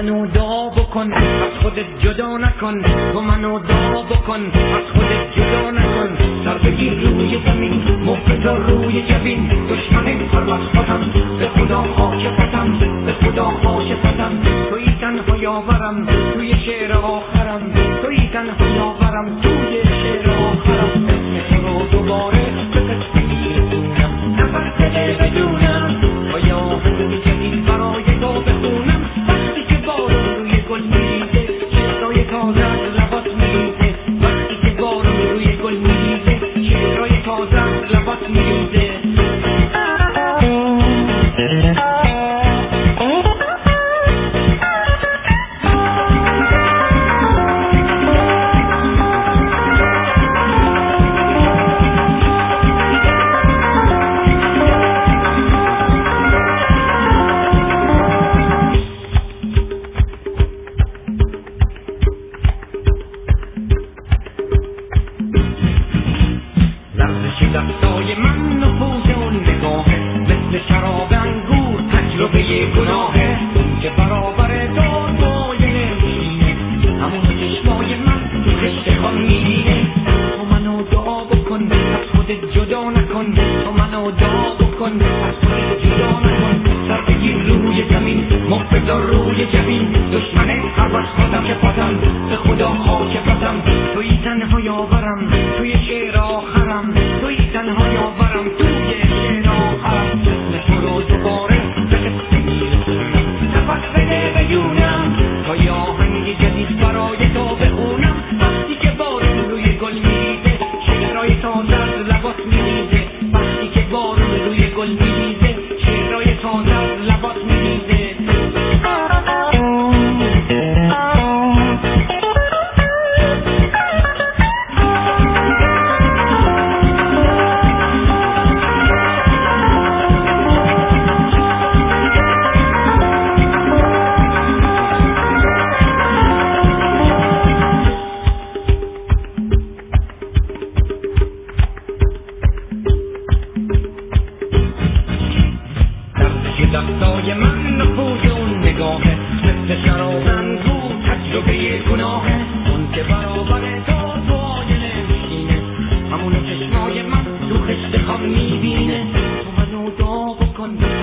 منو دا بکن، از خودت جدا نکن، تو منو دا بکن، از خودت جدا نکن. سر بگیر روی زمین، مفتا روی جبین، دشمن هر خودم، به خدا عاقبتم، به خدا عاقبتم. توی تنها یاورم توی شعر آخرم، توی تنها یاورم توی شعر آخرم. اسم تو رو دوباره به قصه میرسونم، نفس دل بدونم با یاهنگ جدید برای تو بخونم. وقتی که بارون روی گل میریزه، شعرهای تازه از لبات میریزه. وقتی که بارون روی گل میریزه، شعرهای تازه از لبات میریزه. دستای من و پوز اون نگاهه، مثل شراب انگور تجربه گناهه. اون که برابر دادای نمیشینه، همون چشمای من تو خشت خان میبینه. تو منو دعا بکن، از خودت جدا نکن، تو منو دعا بکن، از خودت جدا نکن. سر بگیر روی زمین، مفتا روی جبین، دشمن هر وقت خودم که پاتم، به خدا عاقبتم. توی تنها یاورم توی شعر آخرم، توی تنها یاورم توی شعر آخرم. اسم تو رو دوباره به قصه میرسونم، نفس بده بدونم تا یه آهنگ جدید برای تو بخونم. وقتی که بارون روی گل میریزه، شعرهای تازه از لبات میریزه. وقتی که بارون روی گل میریزه، شعرهای تازه از لبات میریزه. دستای من و پوز اون نگاهه، مثل شراب انگور تجربه گناهه. اون که برابر دادای نمیشینه، همون چشمای من تو خشت خم میبینه. تو منو دعا بکن،